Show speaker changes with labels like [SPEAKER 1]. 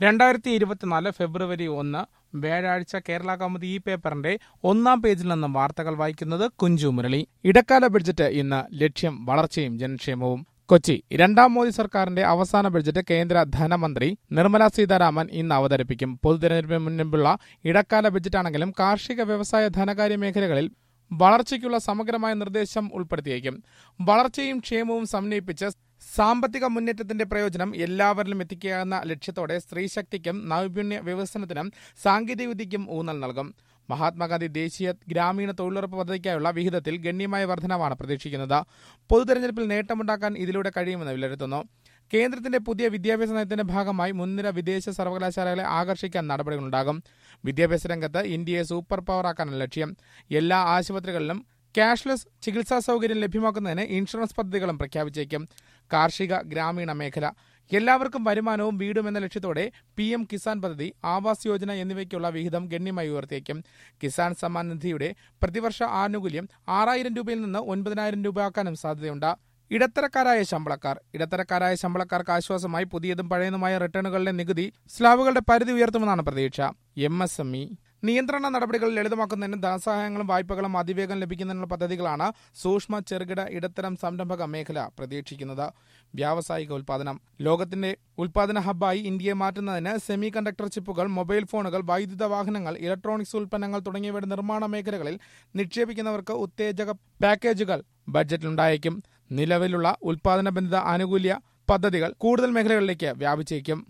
[SPEAKER 1] 2024 ഫെബ്രുവരി 1 വ്യാഴാഴ്ച കേരള കൗമുദി ഈ പേപ്പറിന്റെ ഒന്നാം പേജിൽ നിന്നും വാർത്തകൾ വായിക്കുന്നത് കുഞ്ചു മുരളി. ഇടക്കാല ബഡ്ജറ്റ് ഇന്ന് ലക്ഷ്യം വളർച്ചയും ജനക്ഷേമവും. കൊച്ചി രണ്ടാം മോദി സർക്കാരിന്റെ അവസാന ബഡ്ജറ്റ് കേന്ദ്ര ധനമന്ത്രി നിർമ്മല സീതാരാമൻ ഇന്ന് അവതരിപ്പിക്കും. പൊതുതെരഞ്ഞെടുപ്പിന് മുൻപുള്ള ഇടക്കാല ബഡ്ജറ്റാണെങ്കിലും കാർഷിക, വ്യവസായ, ധനകാര്യ മേഖലകളിൽ വളർച്ചയ്ക്കുള്ള സമഗ്രമായ നിർദ്ദേശം ഉൾപ്പെടുത്തിയേക്കും. വളർച്ചയും ക്ഷേമവും സമന്വയിപ്പിച്ച് സാമ്പത്തിക മുന്നേറ്റത്തിന്റെ പ്രയോജനം എല്ലാവരിലും എത്തിക്കുക ലക്ഷ്യത്തോടെ സ്ത്രീശക്തിക്കും നൈപുണ്യ വികസനത്തിനും സാങ്കേതികവിദ്യയ്ക്കും ഊന്നൽ നൽകും. മഹാത്മാഗാന്ധി ദേശീയ ഗ്രാമീണ തൊഴിലുറപ്പ് പദ്ധതിക്കായുള്ള വിഹിതത്തിൽ ഗണ്യമായ വർധനവാണ് പ്രതീക്ഷിക്കുന്നത്. പൊതുതെരഞ്ഞെടുപ്പിൽ നേട്ടമുണ്ടാക്കാൻ ഇതിലൂടെ കഴിയുമെന്ന് വിലയിരുത്തുന്നു. കേന്ദ്രത്തിന്റെ പുതിയ വിദ്യാഭ്യാസ നയത്തിന്റെ ഭാഗമായി മുൻനിര വിദേശ സർവകലാശാലകളെ ആകർഷിക്കാൻ നടപടികളുണ്ടാകും. വിദ്യാഭ്യാസ രംഗത്ത് ഇന്ത്യയെ സൂപ്പർ പവറാക്കാനാണ് ലക്ഷ്യം. എല്ലാ ആശുപത്രികളിലും ക്യാഷ്ലെസ് ചികിത്സാ സൗകര്യം ലഭ്യമാക്കുന്നതിന് ഇൻഷുറൻസ് പദ്ധതികളും പ്രഖ്യാപിച്ചേക്കും. കാർഷിക, ഗ്രാമീണ മേഖല എല്ലാവർക്കും വരുമാനവും വീടും എന്ന ലക്ഷ്യത്തോടെ PM കിസാൻ പദ്ധതി, ആവാസ് യോജന എന്നിവയ്ക്കുള്ള വിഹിതം ഗണ്യമായി ഉയർത്തിയേക്കും. കിസാൻ സമ്മാൻ നിധിയുടെ പ്രതിവർഷ ആനുകൂല്യം 6,000 രൂപയിൽ നിന്ന് 9,000 രൂപയാക്കാനും സാധ്യതയുണ്ട്. ഇടത്തരക്കാരായ ശമ്പളക്കാർക്ക് ആശ്വാസമായി പുതിയതും പഴയതുമായ റിട്ടേണുകളിലെ നികുതി സ്ലാബുകളുടെ പരിധി ഉയർത്തുമെന്നാണ് പ്രതീക്ഷ. MSME നിയന്ത്രണ നടപടികൾ ലളിതമാക്കുന്നതിനും ധനസഹായങ്ങളും വായ്പകളും അതിവേഗം ലഭിക്കുന്നതിനുള്ള പദ്ധതികളാണ് സൂക്ഷ്മ, ചെറുകിട, ഇടത്തരം സംരംഭക മേഖല പ്രതീക്ഷിക്കുന്നത്. വ്യാവസായിക ഉൽപാദനം ലോകത്തിന്റെ ഉൽപാദന ഹബ്ബായി ഇന്ത്യയെ മാറ്റുന്നതിന് സെമി കണ്ടക്ടർ ചിപ്പുകൾ, മൊബൈൽ ഫോണുകൾ, വൈദ്യുത വാഹനങ്ങൾ, ഇലക്ട്രോണിക്സ് ഉൽപ്പന്നങ്ങൾ തുടങ്ങിയവയുടെ നിർമ്മാണ മേഖലകളിൽ നിക്ഷേപിക്കുന്നവർക്ക് ഉത്തേജക പാക്കേജുകൾ ബഡ്ജറ്റിലുണ്ടായേക്കും. നിലവിലുള്ള ഉൽപാദന ബന്ധിത ആനുകൂല്യ പദ്ധതികൾ കൂടുതൽ മേഖലകളിലേക്ക് വ്യാപിച്ചേക്കും.